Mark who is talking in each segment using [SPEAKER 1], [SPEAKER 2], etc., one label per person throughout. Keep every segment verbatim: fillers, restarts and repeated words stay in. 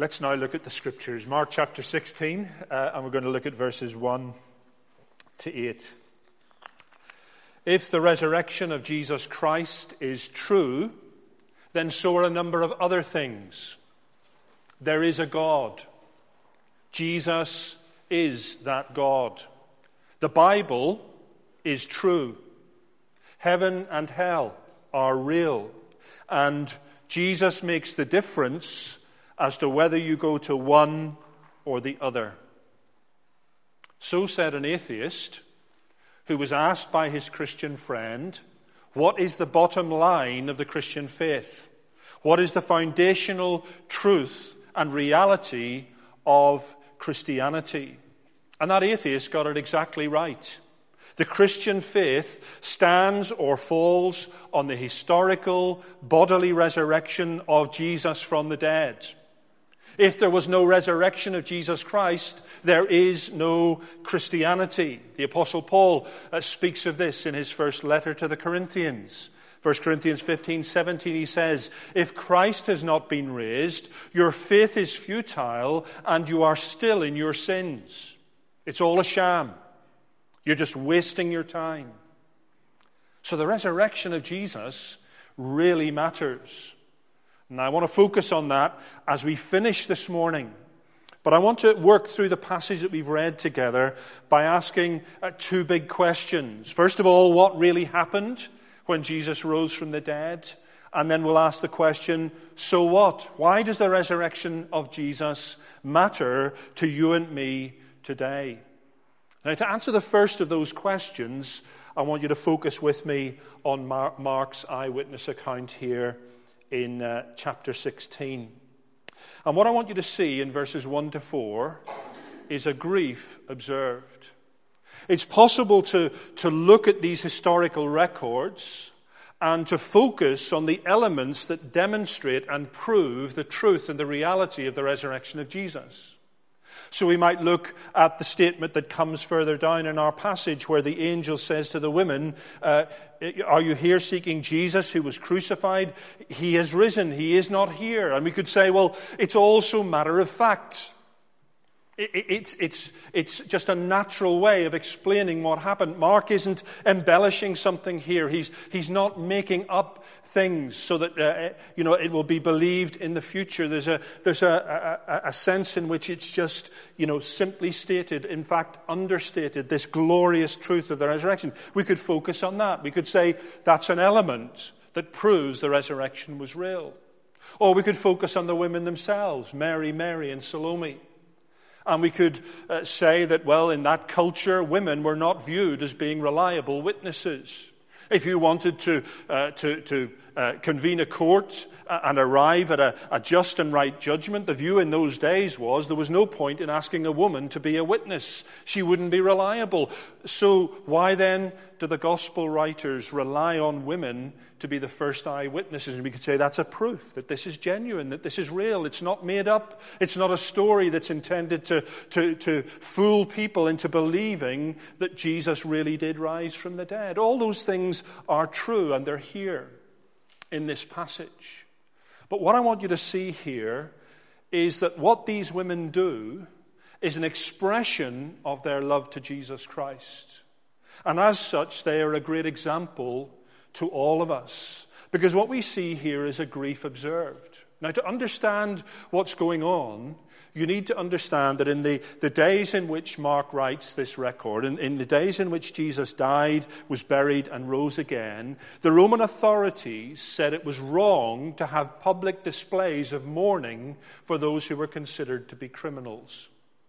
[SPEAKER 1] Let's now look at the scriptures. Mark chapter sixteen, uh, and we're going to look at verses one to eight. If the resurrection of Jesus Christ is true, then so are a number of other things. There is a God. Jesus is that God. The Bible is true. Heaven and hell are real. And Jesus makes the difference as to whether you go to one or the other. So said an atheist who was asked by his Christian friend, what is the bottom line of the Christian faith? What is the foundational truth and reality of Christianity? And that atheist got it exactly right. The Christian faith stands or falls on the historical bodily resurrection of Jesus from the dead. If there was no resurrection of Jesus Christ, there is no Christianity. The Apostle Paul uh, speaks of this in his first letter to the Corinthians. First Corinthians fifteen seventeen, he says, if Christ has not been raised, your faith is futile and you are still in your sins. It's all a sham. You're just wasting your time. So the resurrection of Jesus really matters. And I want to focus on that as we finish this morning. But I want to work through the passage that we've read together by asking uh, two big questions. First of all, what really happened when Jesus rose from the dead? And then we'll ask the question, so what? Why does the resurrection of Jesus matter to you and me today? Now, to answer the first of those questions, I want you to focus with me on Mar- Mark's eyewitness account here in uh, chapter sixteen. And what I want you to see in verses one to four is a grief observed. It's possible to, to look at these historical records and to focus on the elements that demonstrate and prove the truth and the reality of the resurrection of Jesus. So we might look at the statement that comes further down in our passage where the angel says to the women, uh, are you here seeking Jesus who was crucified? He has risen. He is not here. And we could say, well, it's also matter of fact. It's, it's, it's just a natural way of explaining what happened. Mark isn't embellishing something here. He's, he's not making up things so that uh, you know it will be believed in the future. There's a there's a, a, a sense in which it's just you know simply stated, in fact understated, this glorious truth of the resurrection. We could focus on that. We could say that's an element that proves the resurrection was real. Or we could focus on the women themselves, Mary, Mary, and Salome. And we could uh, say that, well, in that culture, women were not viewed as being reliable witnesses. If you wanted to uh, to, to uh, convene a court and arrive at a, a just and right judgment, the view in those days was there was no point in asking a woman to be a witness. She wouldn't be reliable. So why then do the gospel writers rely on women to be the first eyewitnesses? And we could say that's a proof that this is genuine, that this is real. It's not made up. It's not a story that's intended to, to, to fool people into believing that Jesus really did rise from the dead. All those things are true, and they're here in this passage. But what I want you to see here is that what these women do is an expression of their love to Jesus Christ. And as such, they are a great example to all of us. Because what we see here is a grief observed. Now, to understand what's going on, you need to understand that in the, the days in which Mark writes this record, in, in the days in which Jesus died, was buried, and rose again, the Roman authorities said it was wrong to have public displays of mourning for those who were considered to be criminals.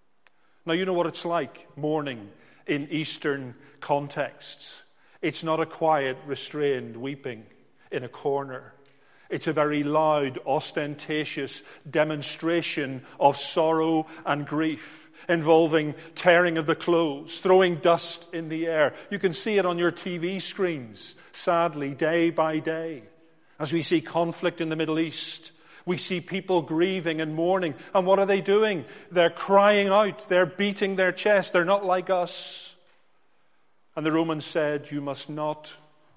[SPEAKER 1] Now, you know what it's like, mourning in Eastern contexts. It's not a quiet, restrained weeping in a corner. It's a very loud, ostentatious demonstration of sorrow and grief, involving tearing of the clothes, throwing dust in the air. You can see it on your T V screens, sadly, day by day. As we see conflict in the Middle East, we see people grieving and mourning. And what are they doing? They're crying out. They're beating their chest. They're not like us. And the Romans said, you must not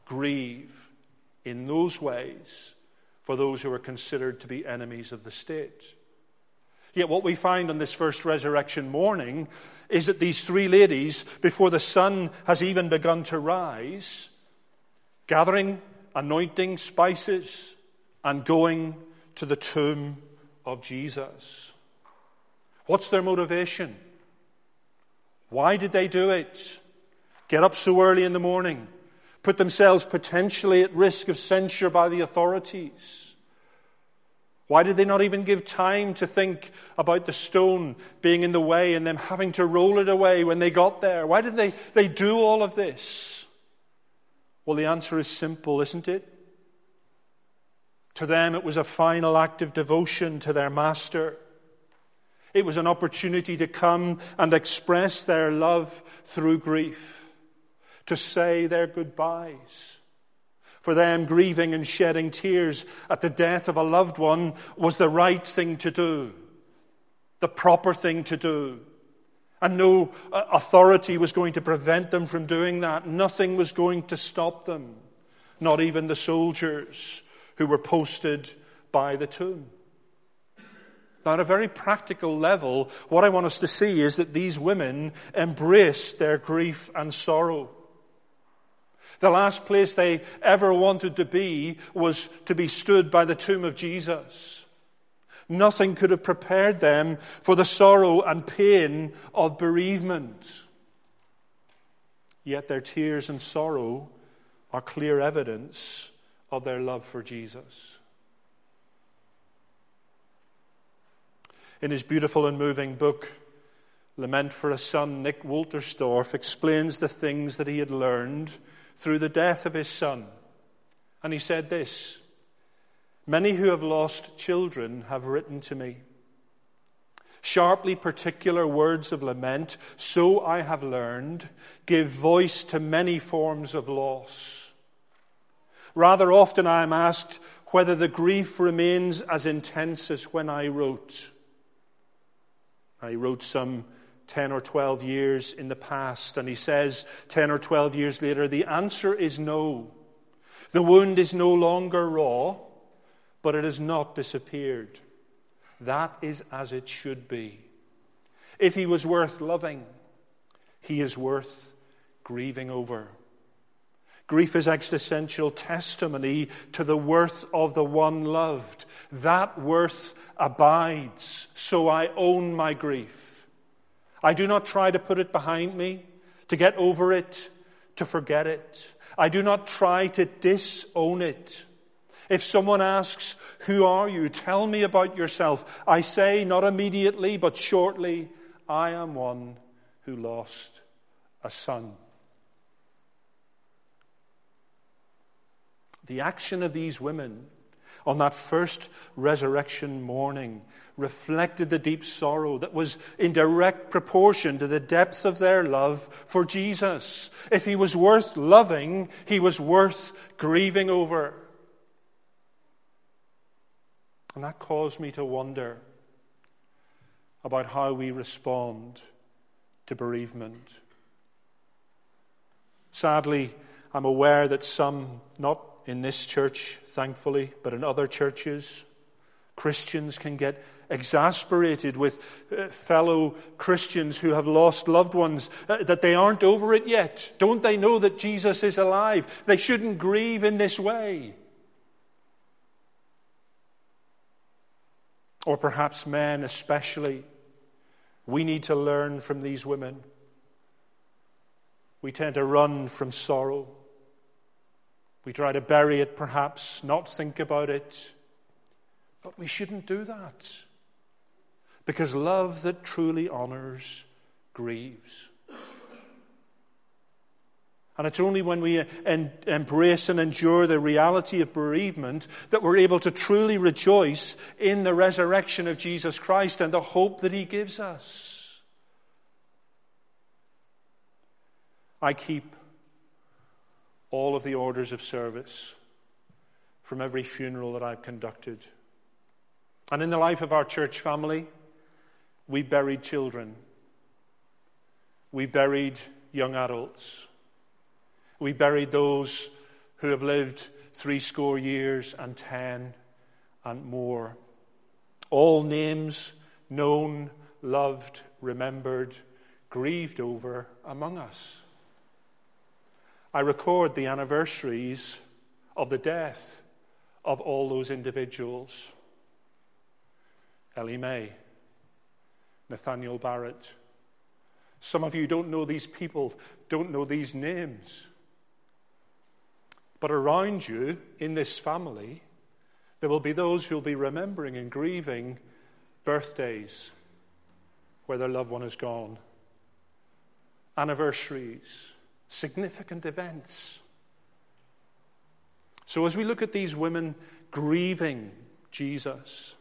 [SPEAKER 1] grieve in those ways for those who are considered to be enemies of the state. Yet what we find on this first resurrection morning is that these three ladies, before the sun has even begun to rise, gathering, anointing spices, and going to the tomb of Jesus. What's their motivation? Why did they do it? Get up so early in the morning, put themselves potentially at risk of censure by the authorities. Why did they not even give time to think about the stone being in the way and them having to roll it away when they got there? Why did they, they do all of this? Well, the answer is simple, isn't it? To them, it was a final act of devotion to their master. It was an opportunity to come and express their love through grief, to say their goodbyes. For them, grieving and shedding tears at the death of a loved one was the right thing to do, the proper thing to do. And no authority was going to prevent them from doing that. Nothing was going to stop them, not even the soldiers who were posted by the tomb. Now, at a very practical level, what I want us to see is that these women embraced their grief and sorrow. The last place they ever wanted to be was to be stood by the tomb of Jesus. Nothing could have prepared them for the sorrow and pain of bereavement. Yet their tears and sorrow are clear evidence of their love for Jesus. In his beautiful and moving book, Lament for a Son, Nick Wolterstorff explains the things that he had learned through the death of his son. And he said this: "Many who have lost children have written to me. Sharply particular words of lament, so I have learned, give voice to many forms of loss. Rather often I am asked whether the grief remains as intense as when I wrote. I wrote some ten or twelve years in the past, and he says ten or twelve years later, the answer is no. The wound is no longer raw, but it has not disappeared. That is as it should be. If he was worth loving, he is worth grieving over. Grief is existential testimony to the worth of the one loved. That worth abides, so I own my grief. I do not try to put it behind me, to get over it, to forget it. I do not try to disown it. If someone asks, who are you? Tell me about yourself. I say, not immediately, but shortly, I am one who lost a son. The action of these women on that first resurrection morning reflected the deep sorrow that was in direct proportion to the depth of their love for Jesus. If he was worth loving, he was worth grieving over. And that caused me to wonder about how we respond to bereavement. Sadly, I'm aware that some, not in this church, thankfully, but in other churches, Christians can get exasperated with uh, fellow Christians who have lost loved ones, uh, that they aren't over it yet. Don't they know that Jesus is alive? They shouldn't grieve in this way. Or perhaps men especially. We need to learn from these women. We tend to run from sorrow. We try to bury it perhaps, not think about it. But we shouldn't do that. Because love that truly honors grieves. And it's only when we en- embrace and endure the reality of bereavement that we're able to truly rejoice in the resurrection of Jesus Christ and the hope that he gives us. I keep all of the orders of service from every funeral that I've conducted. And in the life of our church family, we buried children. We buried young adults. We buried those who have lived three score years and ten and more. All names known, loved, remembered, grieved over among us. I record the anniversaries of the death of all those individuals. Ellie Mae, Nathaniel Barrett. Some of you don't know these people, don't know these names. But around you, in this family, there will be those who will be remembering and grieving birthdays where their loved one is gone. Anniversaries, significant events. So as we look at these women grieving Jesus,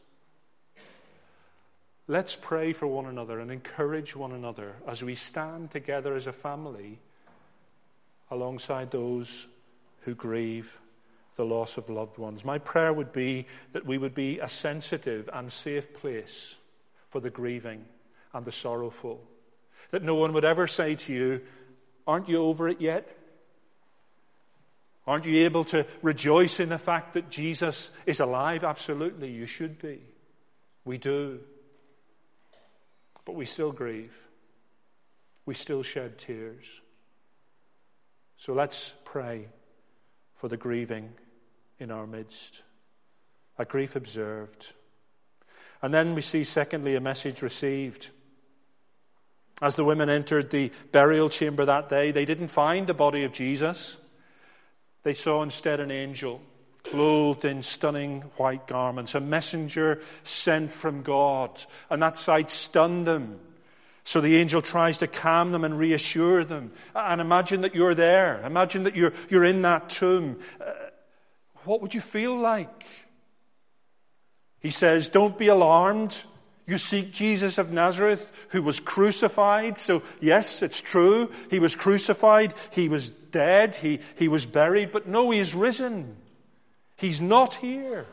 [SPEAKER 1] let's pray for one another and encourage one another as we stand together as a family alongside those who grieve the loss of loved ones. My prayer would be that we would be a sensitive and safe place for the grieving and the sorrowful. That no one would ever say to you, aren't you over it yet? Aren't you able to rejoice in the fact that Jesus is alive? Absolutely, you should be. We do. But we still grieve. We still shed tears. So let's pray for the grieving in our midst. A grief observed. And then we see, secondly, a message received. As the women entered the burial chamber that day, they didn't find the body of Jesus. They saw instead an angel, clothed in stunning white garments, a messenger sent from God. And that sight stunned them. So the angel tries to calm them and reassure them. And imagine that you're there. Imagine that you're, you're in that tomb. Uh, what would you feel like? He says, don't be alarmed. You seek Jesus of Nazareth, who was crucified. So yes, it's true. He was crucified. He was dead. He, he was buried. But no, he is risen. He's not here.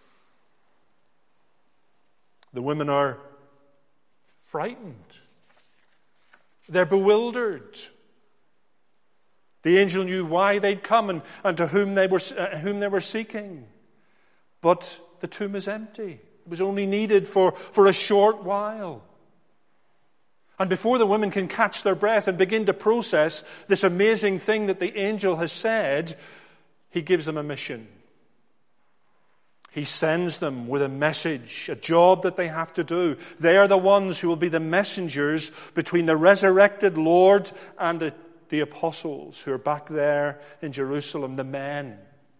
[SPEAKER 1] The women are frightened. They're bewildered. The angel knew why they'd come and, and to whom they were uh, whom they were seeking. But the tomb is empty. It was only needed for, for a short while. And before the women can catch their breath and begin to process this amazing thing that the angel has said, he gives them a mission. He sends them with a message, a job that they have to do. They are the ones who will be the messengers between the resurrected Lord and the, the apostles who are back there in Jerusalem, the men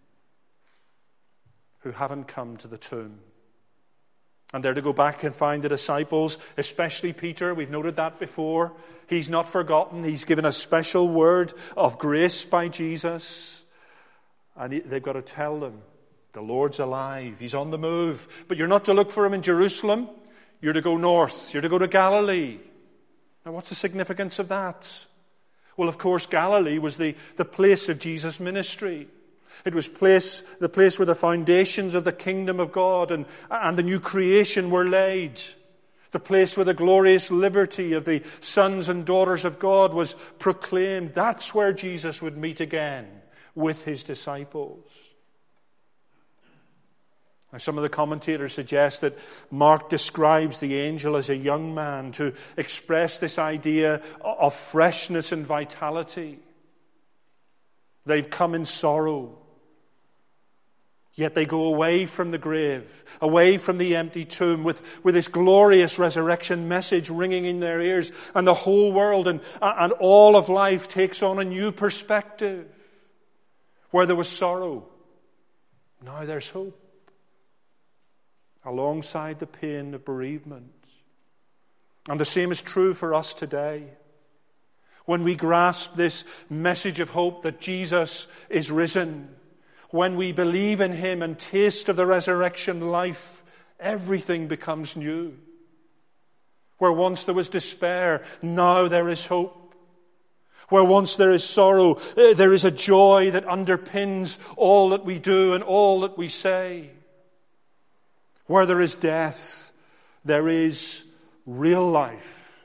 [SPEAKER 1] who haven't come to the tomb. And they're to go back and find the disciples, especially Peter. We've noted that before. He's not forgotten. He's given a special word of grace by Jesus. And they've got to tell them, the Lord's alive. He's on the move. But you're not to look for him in Jerusalem. You're to go north. You're to go to Galilee. Now, what's the significance of that? Well, of course, Galilee was the, the place of Jesus' ministry. It was place, the place where the foundations of the kingdom of God and, and the new creation were laid. The place where the glorious liberty of the sons and daughters of God was proclaimed. That's where Jesus would meet again with his disciples. Now, some of the commentators suggest that Mark describes the angel as a young man to express this idea of freshness and vitality. They've come in sorrow. Yet they go away from the grave, away from the empty tomb with, with this glorious resurrection message ringing in their ears. And the whole world and, and all of life takes on a new perspective. Where there was sorrow, now there's hope. Alongside the pain of bereavement. And the same is true for us today. When we grasp this message of hope that Jesus is risen, when we believe in him and taste of the resurrection life, everything becomes new. Where once there was despair, now there is hope. Where once there is sorrow, there is a joy that underpins all that we do and all that we say. Where there is death, there is real life.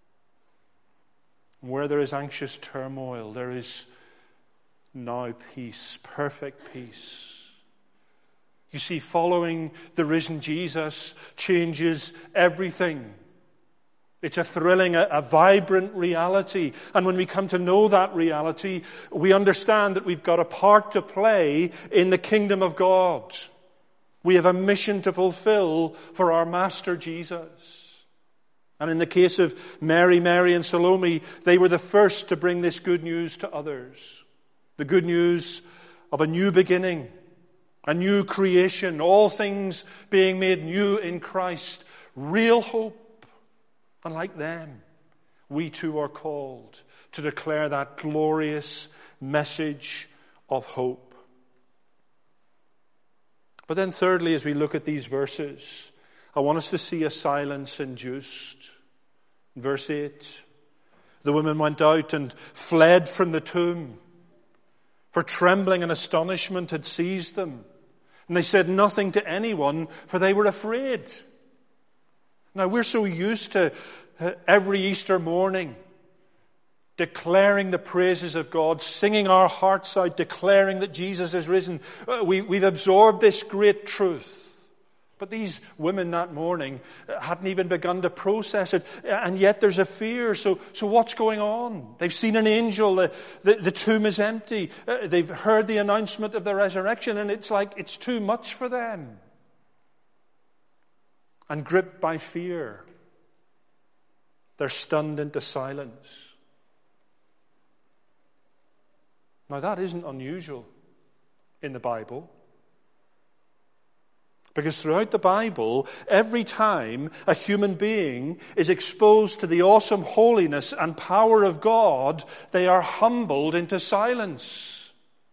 [SPEAKER 1] Where there is anxious turmoil, there is now peace, perfect peace. You see, following the risen Jesus changes everything. It's a thrilling, a, a vibrant reality. And when we come to know that reality, we understand that we've got a part to play in the kingdom of God. We have a mission to fulfill for our Master Jesus. And in the case of Mary, Mary and Salome, they were the first to bring this good news to others. The good news of a new beginning, a new creation, all things being made new in Christ, real hope. And like them, we too are called to declare that glorious message of hope. But then thirdly, as we look at these verses, I want us to see a silence induced. Verse eight, the women went out and fled from the tomb, for trembling and astonishment had seized them. And they said nothing to anyone, for they were afraid. Now, we're so used to uh, every Easter morning declaring the praises of God, singing our hearts out, declaring that Jesus is risen. Uh, we, we've absorbed this great truth. But these women that morning hadn't even begun to process it, and yet there's a fear. So, so what's going on? They've seen an angel. The, the, the tomb is empty. Uh, they've heard the announcement of the resurrection, and it's like it's too much for them. And gripped by fear, they're stunned into silence. Now that isn't unusual in the Bible. Because throughout the Bible, every time a human being is exposed to the awesome holiness and power of God, they are humbled into silence.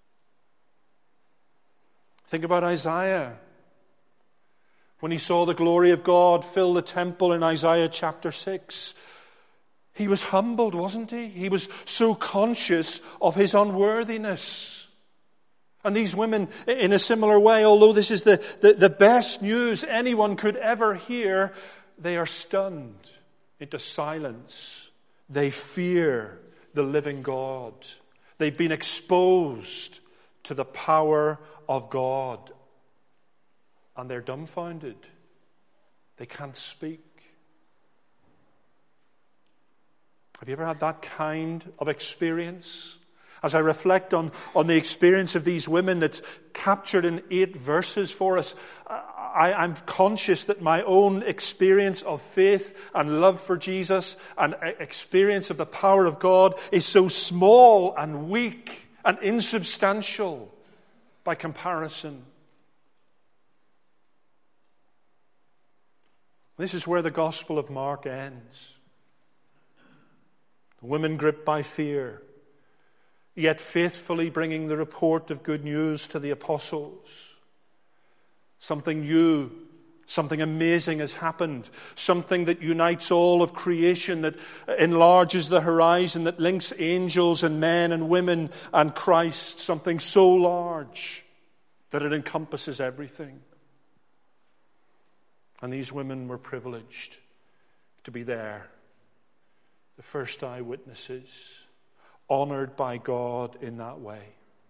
[SPEAKER 1] Think about Isaiah. When he saw the glory of God fill the temple in Isaiah chapter six, he was humbled, wasn't he? He was so conscious of his unworthiness. And these women, in a similar way, although this is the, the, the best news anyone could ever hear, they are stunned into silence. They fear the living God. They've been exposed to the power of God. And they're dumbfounded. They can't speak. Have you ever had that kind of experience? As I reflect on, on the experience of these women that's captured in eight verses for us, I, I'm conscious that my own experience of faith and love for Jesus and experience of the power of God is so small and weak and insubstantial by comparison. This is where the Gospel of Mark ends. The women gripped by fear, yet faithfully bringing the report of good news to the apostles. Something new, something amazing has happened. Something that unites all of creation, that enlarges the horizon, that links angels and men and women and Christ. Something so large that it encompasses everything. And these women were privileged to be there, the first eyewitnesses, honored by God in that way.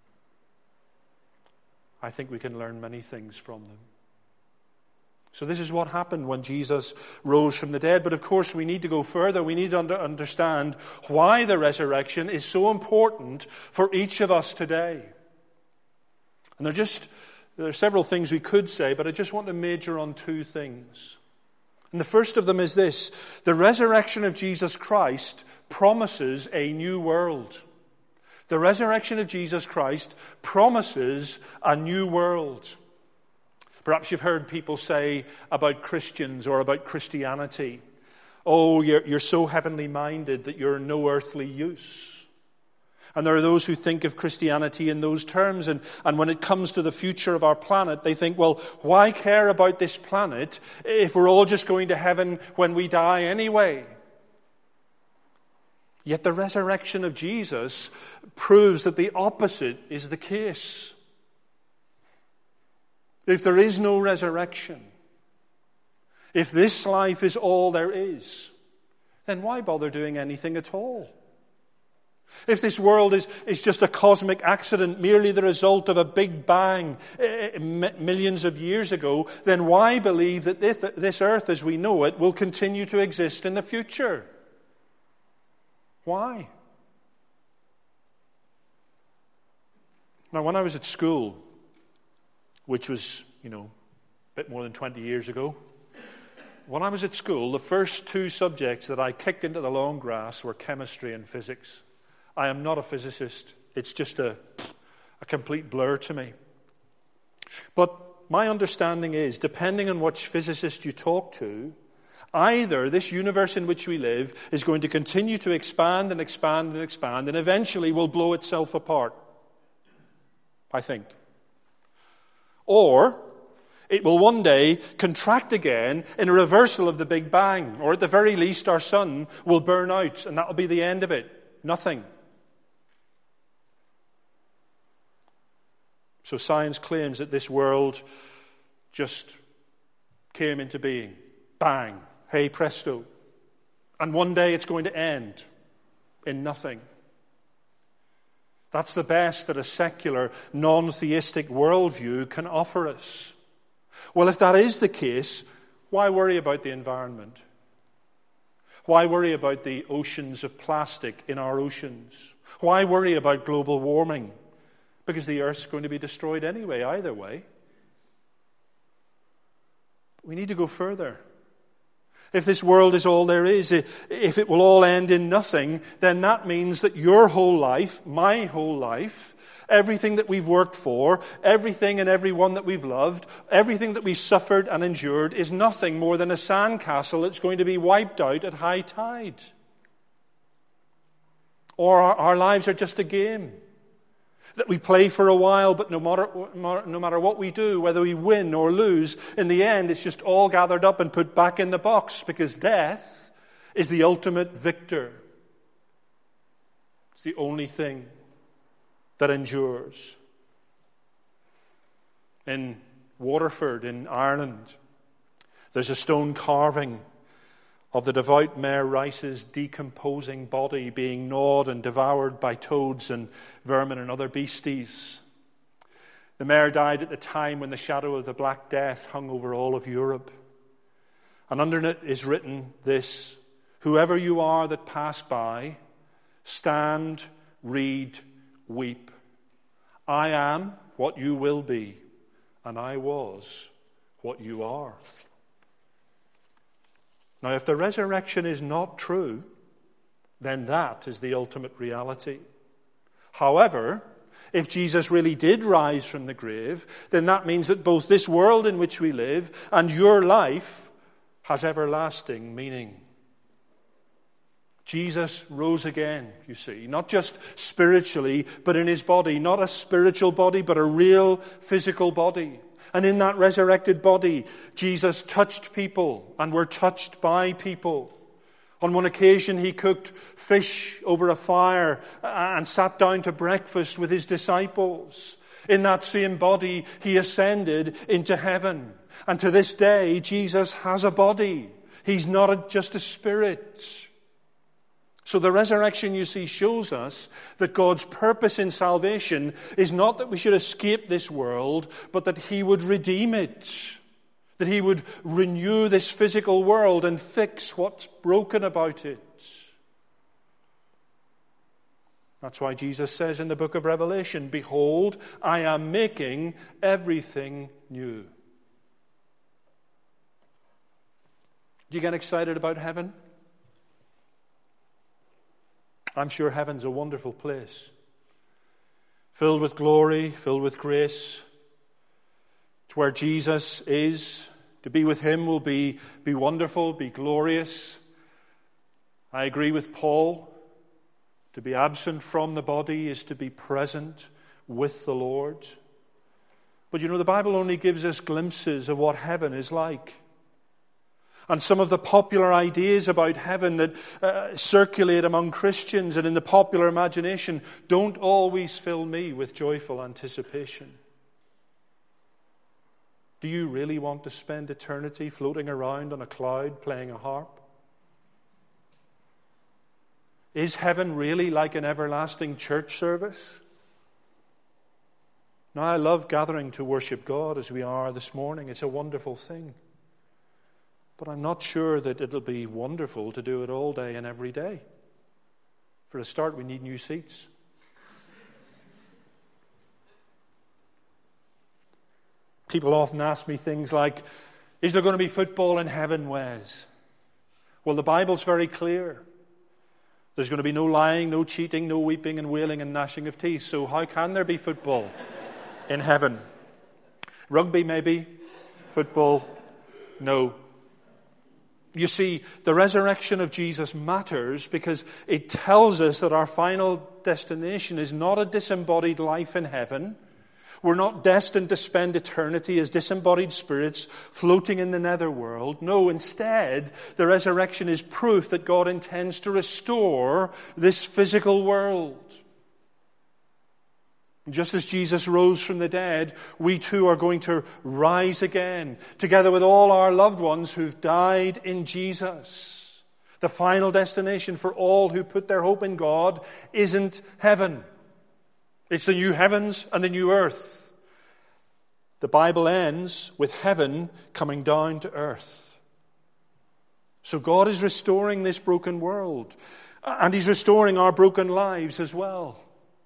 [SPEAKER 1] I think we can learn many things from them. So this is what happened when Jesus rose from the dead. But of course we need to go further. We need to under- understand why the resurrection is so important for each of us today. And there are just there are several things we could say, but I just want to major on two things. And the first of them is this: the resurrection of Jesus Christ promises a new world. The resurrection of Jesus Christ promises a new world. Perhaps you've heard people say about Christians or about Christianity, oh, you're, you're so heavenly minded that you're no earthly use. And there are those who think of Christianity in those terms, and, and when it comes to the future of our planet, they think, well, why care about this planet if we're all just going to heaven when we die anyway? Yet the resurrection of Jesus proves that the opposite is the case. If there is no resurrection, if this life is all there is, then why bother doing anything at all? If this world is, is just a cosmic accident, merely the result of a big bang uh, millions of years ago, then why believe that this, this earth as we know it will continue to exist in the future? Why? Now, when I was at school, which was, you know, a bit more than twenty years ago, when I was at school, the first two subjects that I kicked into the long grass were chemistry and physics. I am not a physicist. It's just a, a complete blur to me. But my understanding is, depending on which physicist you talk to, either this universe in which we live is going to continue to expand and expand and expand and eventually will blow itself apart, I think. Or it will one day contract again in a reversal of the Big Bang, or at the very least our sun will burn out and that will be the end of it. Nothing. So science claims that this world just came into being. Bang. Hey presto. And one day it's going to end in nothing. That's the best that a secular, non-theistic worldview can offer us. Well, if that is the case, why worry about the environment? Why worry about the oceans of plastic in our oceans? Why worry about global warming? Because the earth's going to be destroyed anyway, either way. We need to go further. If this world is all there is, if it will all end in nothing, then that means that your whole life, my whole life, everything that we've worked for, everything and everyone that we've loved, everything that we've suffered and endured is nothing more than a sandcastle that's going to be wiped out at high tide. Or our, our lives are just a game that we play for a while, but no matter, no matter what we do, whether we win or lose, in the end it's just all gathered up and put back in the box, because death is the ultimate victor. It's the only thing that endures. In Waterford, in Ireland, there's a stone carving of the devout Mayor Rice's decomposing body being gnawed and devoured by toads and vermin and other beasties. The mayor died at the time when the shadow of the Black Death hung over all of Europe. And under it is written this: whoever you are that pass by, stand, read, weep. I am what you will be, and I was what you are. Now, if the resurrection is not true, then that is the ultimate reality. However, if Jesus really did rise from the grave, then that means that both this world in which we live and your life has everlasting meaning. Jesus rose again, you see, not just spiritually, but in his body. Not a spiritual body, but a real physical body. And in that resurrected body, Jesus touched people and were touched by people. On one occasion, he cooked fish over a fire and sat down to breakfast with his disciples. In that same body, he ascended into heaven. And to this day, Jesus has a body. He's not a, just a spirit. So the resurrection, you see, shows us that God's purpose in salvation is not that we should escape this world, but that he would redeem it. That he would renew this physical world and fix what's broken about it. That's why Jesus says in the book of Revelation, behold, I am making everything new. Do you get excited about heaven? I'm sure heaven's a wonderful place, filled with glory, filled with grace. It's where Jesus is. To be with him will be, be wonderful, be glorious. I agree with Paul. To be absent from the body is to be present with the Lord. But you know, the Bible only gives us glimpses of what heaven is like. And some of the popular ideas about heaven that uh, circulate among Christians and in the popular imagination don't always fill me with joyful anticipation. Do you really want to spend eternity floating around on a cloud playing a harp? Is heaven really like an everlasting church service? Now, I love gathering to worship God as we are this morning. It's a wonderful thing. But I'm not sure that it'll be wonderful to do it all day and every day. For a start, we need new seats. People often ask me things like, is there going to be football in heaven, Wes? Well, the Bible's very clear. There's going to be no lying, no cheating, no weeping and wailing and gnashing of teeth. So how can there be football in heaven? Rugby, maybe. Football, no. You see, the resurrection of Jesus matters because it tells us that our final destination is not a disembodied life in heaven. We're not destined to spend eternity as disembodied spirits floating in the netherworld. No, instead, the resurrection is proof that God intends to restore this physical world. Just as Jesus rose from the dead, we too are going to rise again, together with all our loved ones who've died in Jesus. The final destination for all who put their hope in God isn't heaven. It's the new heavens and the new earth. The Bible ends with heaven coming down to earth. So God is restoring this broken world, and He's restoring our broken lives as well.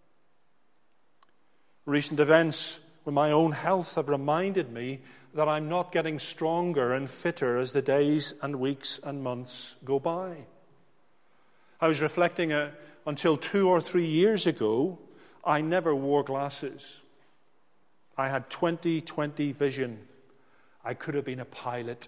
[SPEAKER 1] Recent events with my own health have reminded me that I'm not getting stronger and fitter as the days and weeks and months go by. I was reflecting uh, until two or three years ago, I never wore glasses. I had twenty twenty vision. I could have been a pilot.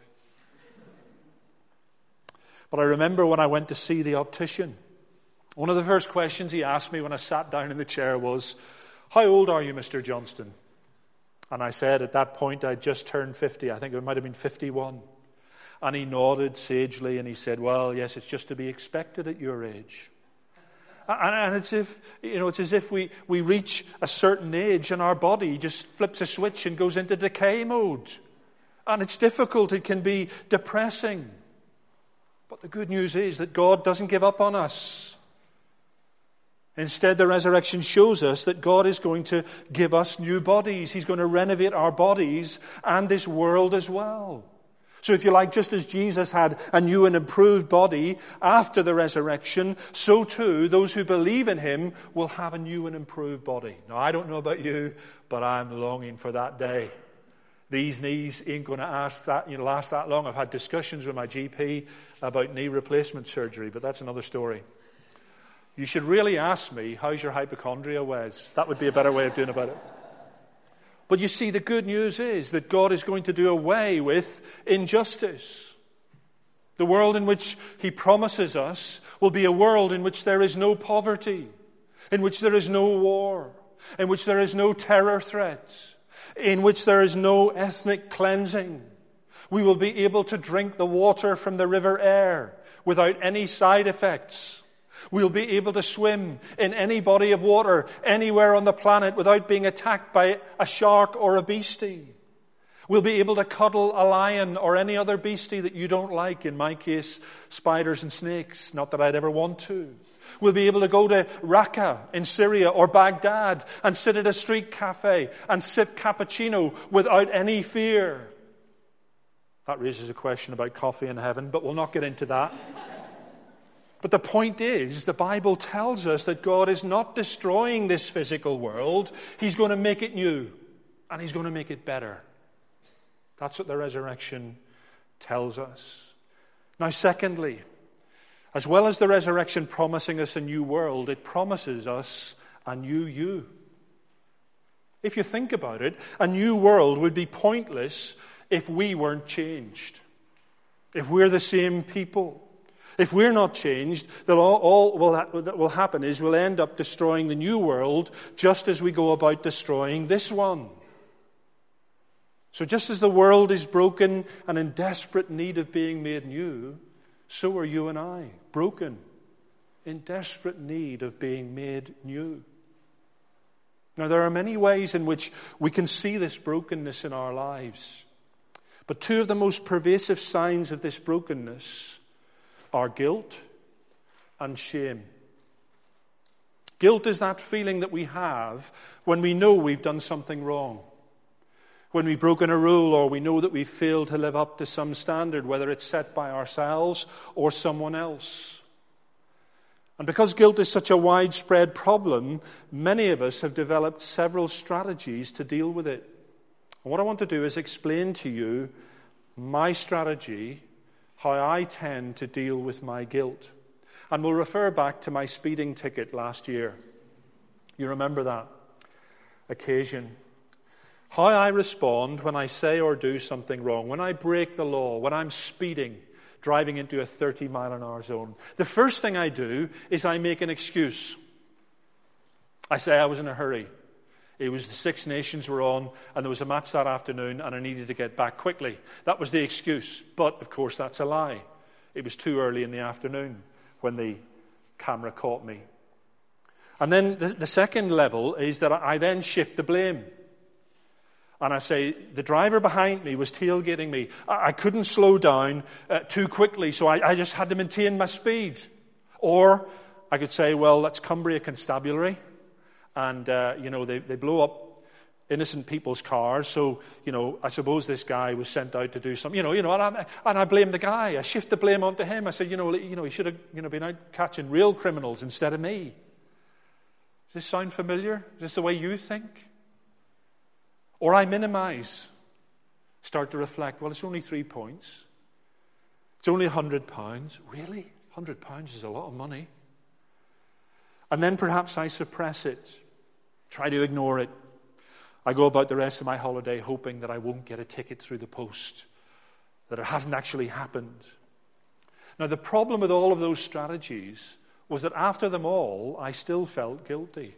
[SPEAKER 1] But I remember when I went to see the optician, one of the first questions he asked me when I sat down in the chair was, "How old are you, Mister Johnston?" And I said at that point I'd just turned fifty. I think it might have been fifty-one. And he nodded sagely and he said, "Well, yes, it's just to be expected at your age." And it's if you know, it's as if we, we reach a certain age and our body just flips a switch and goes into decay mode. And it's difficult, it can be depressing. But the good news is that God doesn't give up on us. Instead, the resurrection shows us that God is going to give us new bodies. He's going to renovate our bodies and this world as well. So if you like, just as Jesus had a new and improved body after the resurrection, so too those who believe in Him will have a new and improved body. Now, I don't know about you, but I'm longing for that day. These knees ain't going to ask that, you know, last that long. I've had discussions with my G P about knee replacement surgery, but that's another story. You should really ask me, how's your hypochondria, Wes? That would be a better way of doing about it. But you see, the good news is that God is going to do away with injustice. The world in which He promises us will be a world in which there is no poverty, in which there is no war, in which there is no terror threat, in which there is no ethnic cleansing. We will be able to drink the water from the river Aire without any side effects. We'll be able to swim in any body of water anywhere on the planet without being attacked by a shark or a beastie. We'll be able to cuddle a lion or any other beastie that you don't like, in my case, spiders and snakes, not that I'd ever want to. We'll be able to go to Raqqa in Syria or Baghdad and sit at a street cafe and sip cappuccino without any fear. That raises a question about coffee in heaven, but we'll not get into that. But the point is, the Bible tells us that God is not destroying this physical world. He's going to make it new, and He's going to make it better. That's what the resurrection tells us. Now, secondly, as well as the resurrection promising us a new world, it promises us a new you. If you think about it, a new world would be pointless if we weren't changed. If we're the same people. If we're not changed, then all, all will ha- that will happen is we'll end up destroying the new world just as we go about destroying this one. So just as the world is broken and in desperate need of being made new, so are you and I, broken, in desperate need of being made new. Now, there are many ways in which we can see this brokenness in our lives. But two of the most pervasive signs of this brokenness are guilt and shame. Guilt is that feeling that we have when we know we've done something wrong. When we've broken a rule, or we know that we've failed to live up to some standard, whether it's set by ourselves or someone else. And because guilt is such a widespread problem, many of us have developed several strategies to deal with it. And what I want to do is explain to you my strategy, how I tend to deal with my guilt. And we'll refer back to my speeding ticket last year. You remember that occasion. How I respond when I say or do something wrong, when I break the law, when I'm speeding, driving into a thirty mile an hour zone. The first thing I do is I make an excuse. I say I was in a hurry. It was the Six Nations were on, and there was a match that afternoon, and I needed to get back quickly. That was the excuse. But, of course, that's a lie. It was too early in the afternoon when the camera caught me. And then the, the second level is that I then shift the blame. And I say, the driver behind me was tailgating me. I, I couldn't slow down uh, too quickly, so I, I just had to maintain my speed. Or I could say, well, that's Cumbria Constabulary. And, uh, you know, they, they blow up innocent people's cars. So, you know, I suppose this guy was sent out to do something. You know, you know, and I, and I blame the guy. I shift the blame onto him. I said, you know, you know, he should have, you know, been out catching real criminals instead of me. Does this sound familiar? Is this the way you think? Or I minimize. Start to reflect, well, it's only three points. It's only a hundred pounds. Really? A hundred pounds is a lot of money. And then perhaps I suppress it. Try to ignore it. I go about the rest of my holiday hoping that I won't get a ticket through the post, that it hasn't actually happened. Now, the problem with all of those strategies was that after them all, I still felt guilty.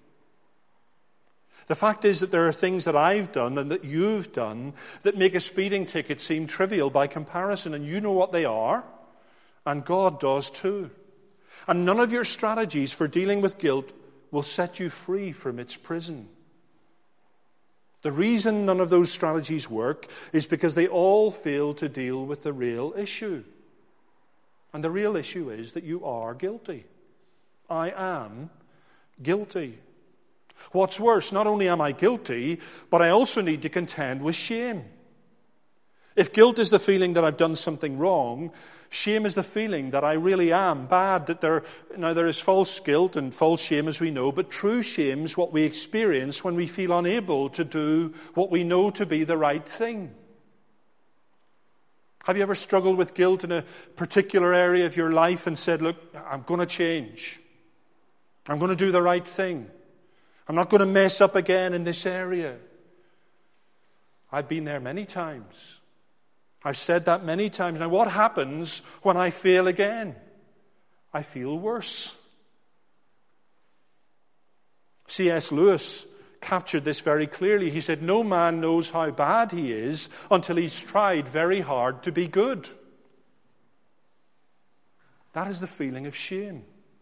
[SPEAKER 1] The fact is that there are things that I've done and that you've done that make a speeding ticket seem trivial by comparison, and you know what they are, and God does too. And none of your strategies for dealing with guilt will set you free from its prison. The reason none of those strategies work is because they all fail to deal with the real issue. And the real issue is that you are guilty. I am guilty. What's worse, not only am I guilty, but I also need to contend with shame. If guilt is the feeling that I've done something wrong, shame is the feeling that I really am bad. That there, now there is false guilt and false shame, as we know, but true shame is what we experience when we feel unable to do what we know to be the right thing. Have you ever struggled with guilt in a particular area of your life and said, look, I'm going to change. I'm going to do the right thing. I'm not going to mess up again in this area. I've been there many times. I've said that many times. Now, what happens when I fail again? I feel worse. C S Lewis captured this very clearly. He said, no man knows how bad he is until he's tried very hard to be good. That is the feeling of shame.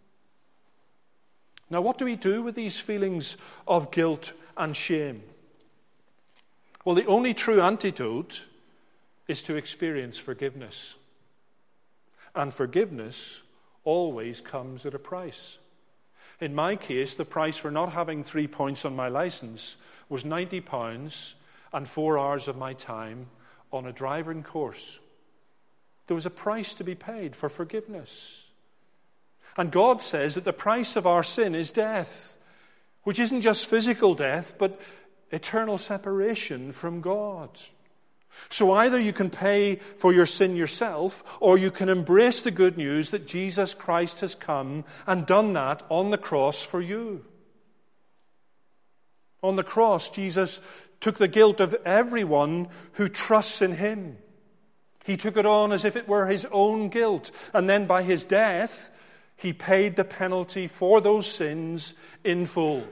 [SPEAKER 1] Now, what do we do with these feelings of guilt and shame? Well, the only true antidote is to experience forgiveness. And forgiveness always comes at a price. In my case, the price for not having three points on my license was ninety pounds and four hours of my time on a driving course. There was a price to be paid for forgiveness. And God says that the price of our sin is death, which isn't just physical death, but eternal separation from God. So either you can pay for your sin yourself, or you can embrace the good news that Jesus Christ has come and done that on the cross for you. On the cross, Jesus took the guilt of everyone who trusts in him. He took it on as if it were his own guilt. And then by his death, he paid the penalty for those sins in full.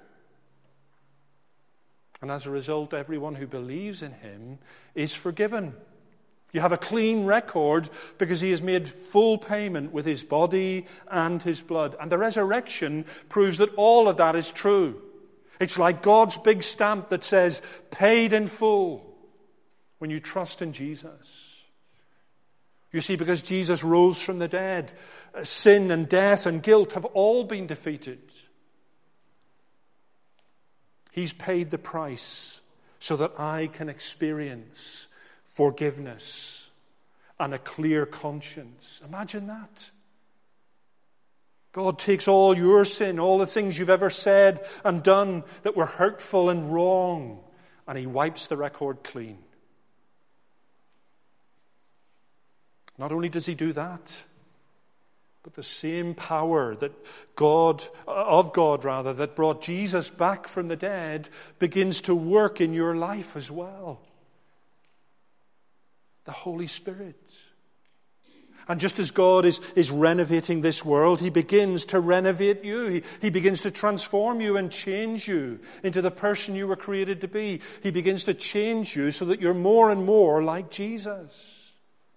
[SPEAKER 1] And as a result, everyone who believes in him is forgiven. You have a clean record because he has made full payment with his body and his blood. And the resurrection proves that all of that is true. It's like God's big stamp that says, paid in full, when you trust in Jesus. You see, because Jesus rose from the dead, sin and death and guilt have all been defeated. He's paid the price so that I can experience forgiveness and a clear conscience. Imagine that. God takes all your sin, all the things you've ever said and done that were hurtful and wrong, and He wipes the record clean. Not only does He do that, but the same power that God, of God rather, that brought Jesus back from the dead begins to work in your life as well. The Holy Spirit. And just as God is, is renovating this world, He begins to renovate you. He, he begins to transform you and change you into the person you were created to be. He begins to change you so that you're more and more like Jesus.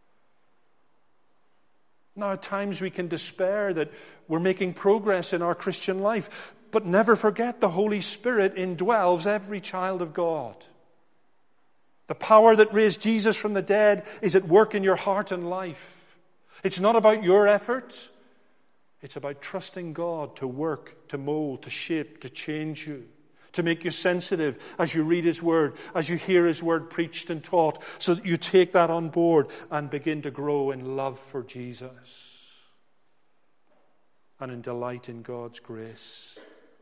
[SPEAKER 1] Now, at times we can despair that we're making progress in our Christian life, but never forget the Holy Spirit indwells every child of God. The power that raised Jesus from the dead is at work in your heart and life. It's not about your effort. It's about trusting God to work, to mold, to shape, to change you, to make you sensitive as you read His Word, as you hear His Word preached and taught, so that you take that on board and begin to grow in love for Jesus and in delight in God's grace.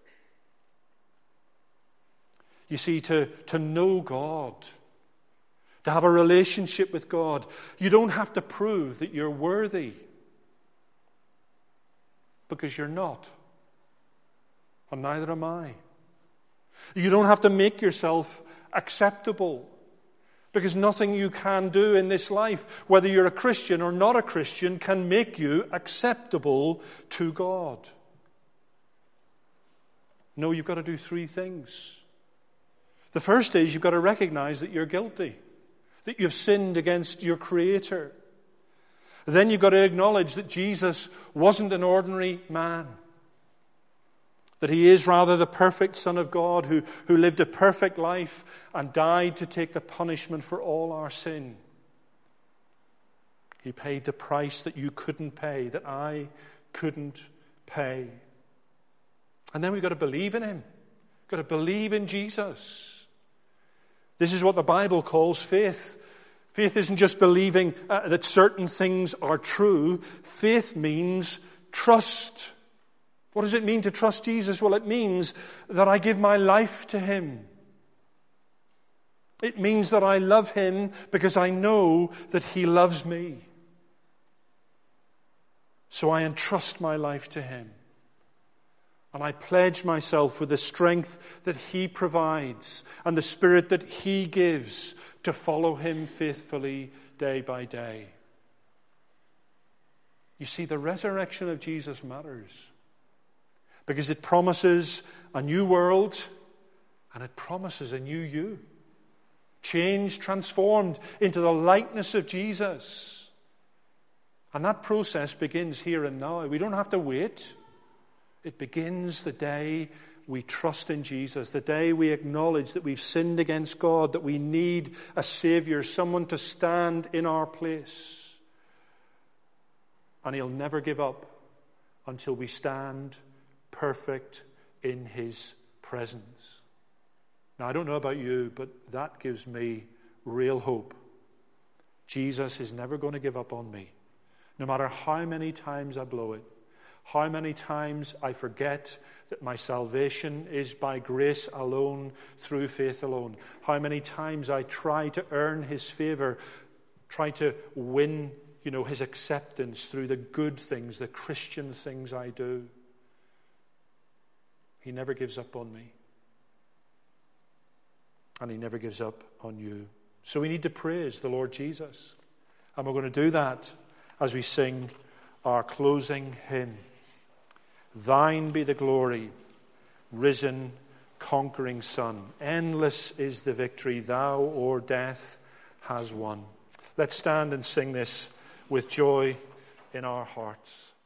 [SPEAKER 1] You see, to, to know God, to have a relationship with God, you don't have to prove that you're worthy, because you're not. And neither am I. You don't have to make yourself acceptable, because nothing you can do in this life, whether you're a Christian or not a Christian, can make you acceptable to God. No, you've got to do three things. The first is you've got to recognize that you're guilty, that you've sinned against your Creator. Then you've got to acknowledge that Jesus wasn't an ordinary man, that He is rather the perfect Son of God who, who lived a perfect life and died to take the punishment for all our sin. He paid the price that you couldn't pay, that I couldn't pay. And then we've got to believe in Him. We've got to believe in Jesus. This is what the Bible calls faith. Faith isn't just believing uh, that certain things are true. Faith means trust. What does it mean to trust Jesus? Well, it means that I give my life to Him. It means that I love Him because I know that He loves me. So I entrust my life to Him. And I pledge myself with the strength that He provides and the Spirit that He gives to follow Him faithfully day by day. You see, the resurrection of Jesus matters because it promises a new world and it promises a new you. Changed, transformed into the likeness of Jesus. And that process begins here and now. We don't have to wait. It begins the day we trust in Jesus, the day we acknowledge that we've sinned against God, that we need a Savior, someone to stand in our place. And He'll never give up until we stand perfect in His presence. Now, I don't know about you, but that gives me real hope. Jesus is never going to give up on me, no matter how many times I blow it. How many times I forget that my salvation is by grace alone, through faith alone. How many times I try to earn His favor, try to win, you know, His acceptance through the good things, the Christian things I do. He never gives up on me. And He never gives up on you. So we need to praise the Lord Jesus. And we're going to do that as we sing our closing hymn. Thine be the glory, risen, conquering Son. Endless is the victory thou o'er death has won. Let's stand and sing this with joy in our hearts.